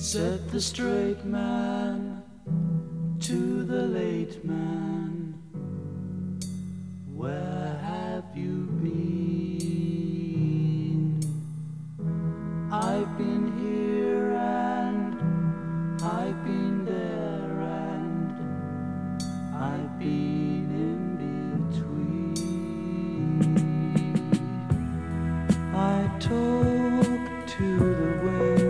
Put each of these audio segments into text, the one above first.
Said the straight man to the late man, where have you been? I've been here and I've been there and I've been in between. I talk to the wind.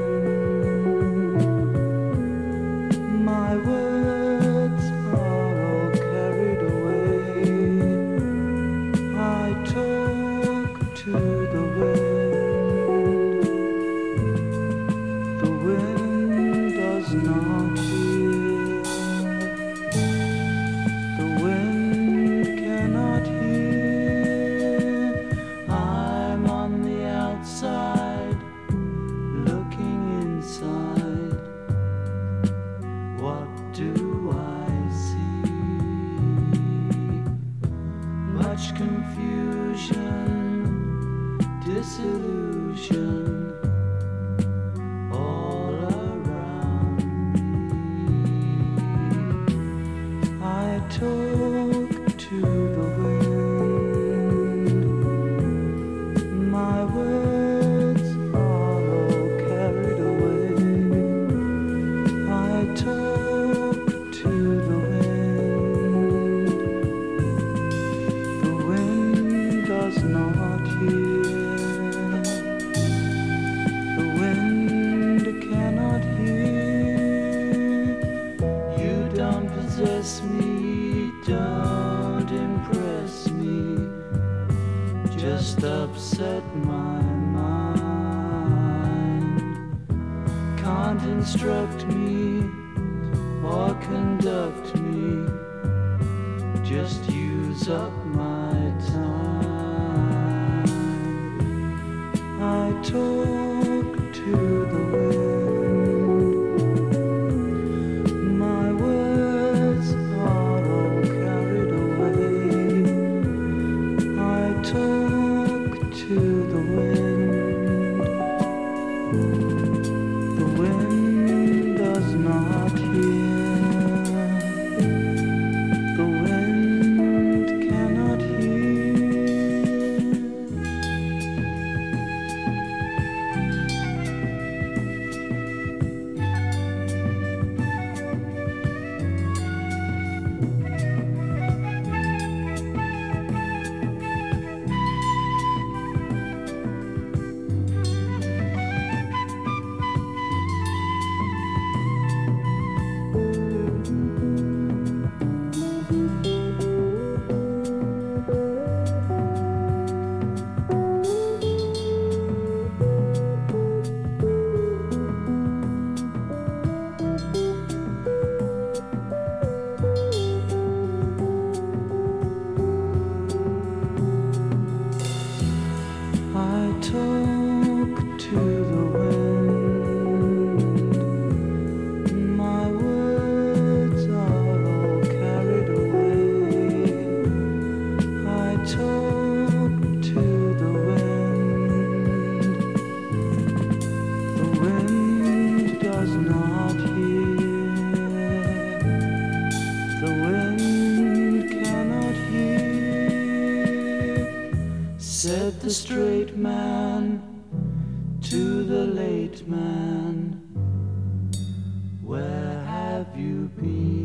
My words are all carried away. I talk to the wind. The wind does not hear. The wind cannot hear. I'm on the outside, looking inside. What do I see? Much confusion, disillusion all around me. I talk to the wind. My words are all carried away. I talk to the wind. The wind does not hear. The wind cannot hear. You don't possess me, don't impress me, just upset my mind. Can't instruct me or conduct me, just use up my time. I talk to the wind. My words are all carried away. I talk to the wind. The wind does not hear. The wind cannot hear. I talk to the wind. My words are all carried away. I talk to the wind. The wind does not hear. The wind cannot hear. Said the straight man to the late man, where have you been?